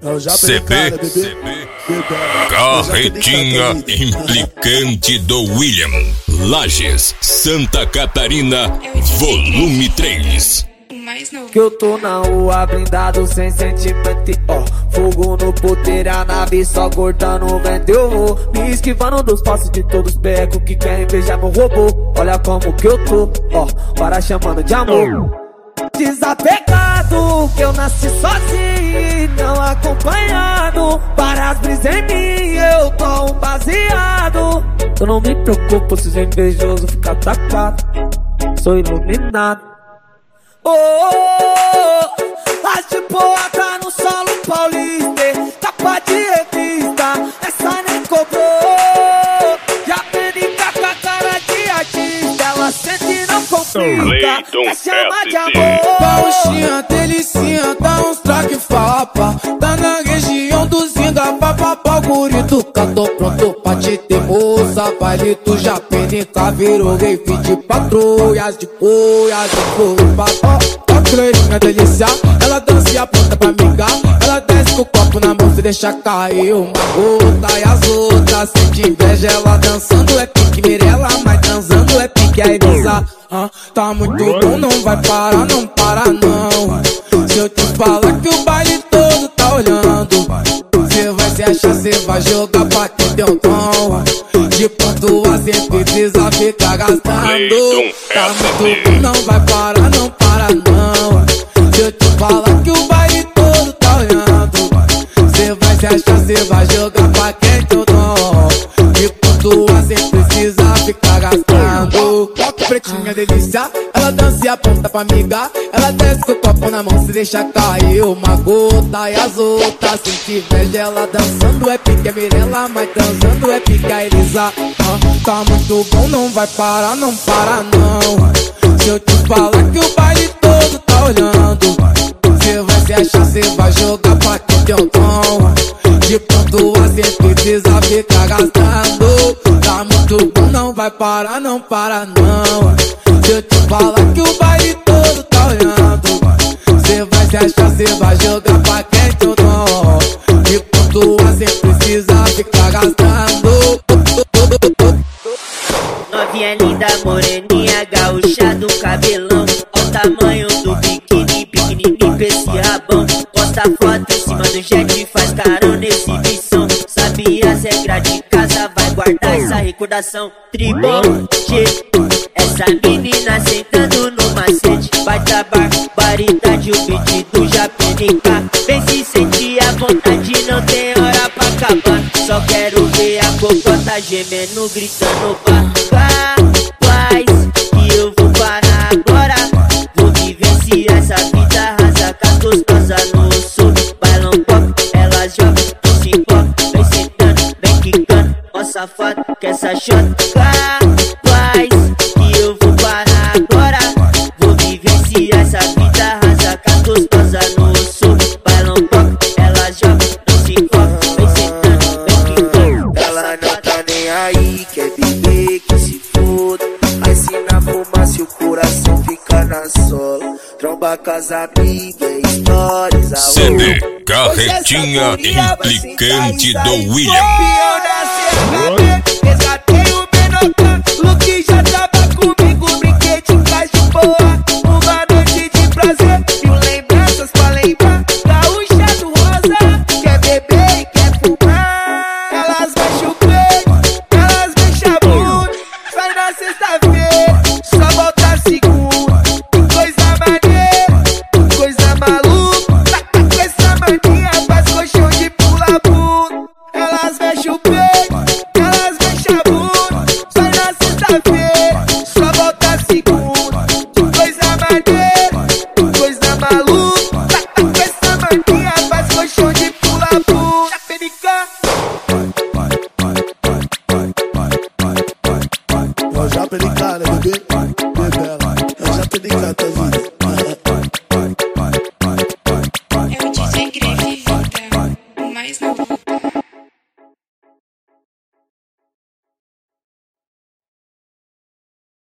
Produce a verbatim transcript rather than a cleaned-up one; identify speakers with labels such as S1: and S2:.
S1: C B Carretinha Implicante do William, Lages, Santa Catarina, volume três.
S2: Que eu tô na rua blindado sem sentimento, ó. Fogo no puteiro, a nave só cortando o vento. Eu vou me esquivando dos passos de todos os becos que querem beijar meu robô. Olha como que eu tô, ó, para chamando de amor. Desapegado, que eu nasci sozinho, não acompanhado. Para as brisas em mim, eu tô um baseado. Eu não me preocupo se os invejosos ficar atacado. Sou iluminado. Oh, oh, oh, as de boa tá no solo paulista, capa de revista, essa nem cobrou. Já aprendi com a cara de artista, ela sente e não complica, quer chamar de amor.
S3: Pauxinha, delicinha, dá uns traque fapa. Tá na região do Zinga, papapá, gurituca. Tô pronto pra te ter, moça. Baile tu já penica, virou rave de patrulhas, de boias, de boias. Ó, cleirinha delícia, ela dança e aponta pra amiga. Ela desce com o copo na mão, se deixa cair uma gota. E as outras sente inveja, ela dançando é pique Mirella, mas transando é pique a Elisa. Ah, tá muito bom, não vai parar, não para não. Se eu te falar que o baile todo tá olhando, cê vai se achar, cê vai jogar pra quem tem um tom. De pontua cê precisa ficar gastando. Tá muito bom, não vai parar, não para não. Se eu te falar que o baile todo tá olhando, cê vai se achar, cê vai jogar pra quem tem um tom. De pontua cê precisa ficar gastando. Pretinha delícia, ela dança e aponta pra amiga. Ela desce com o copo na mão, se deixa cair uma gota. E as outras sente inveja, ela dançando é pique a Mirella, mas dançando é pique a Elisa. Ah, tá muito bom, não vai parar, não para não. Se eu te falar que o baile todo tá olhando, cê vai se achar, cê vai jogar pra quem tem um tom. De pontua cê precisa ficar gastando. Tá muito bom, não vai parar, não para não. Se eu te falar que o baile todo tá olhando, cê vai se achar, cê vai jogar pra quem tem um tom. De pontua cê precisa ficar gastando.
S4: Novinha linda, moreninha, gaúcha do cabelão. Olha o tamanho do biquíni, pequenininho com esse rabão. Posta foto em cima do jet, faz carona, exibição. Sabia as regras de casa, vai guardar essa recordação. Tribom, G, essa menina sentando no macete. Baita barbaridade, o beat do Japenica. Vem se sentir à vontade, não tem hora pra acabar. Só quero ver a cocota gemendo, gritando pá, paz, que eu vou parar agora. Vou vivenciar essa vida rasa, com as gostosas no sul. Bailão pop, elas jogam, não se importa. Vem sentando, vem quicando, ó safado, que essa shot. Paz, que eu vou parar agora. Vou vivenciar essa vida rasa, com as gostosas no sul. Bailão pop, elas jogam, não se importa. Vem sentando, vem quicando.
S2: Ela não tá nem aí, quer viver, que se foda. Mas se na fumaça o coração fica na sola. Tromba com as amigas, histórias, a
S1: C B Carretinha Implicante do William.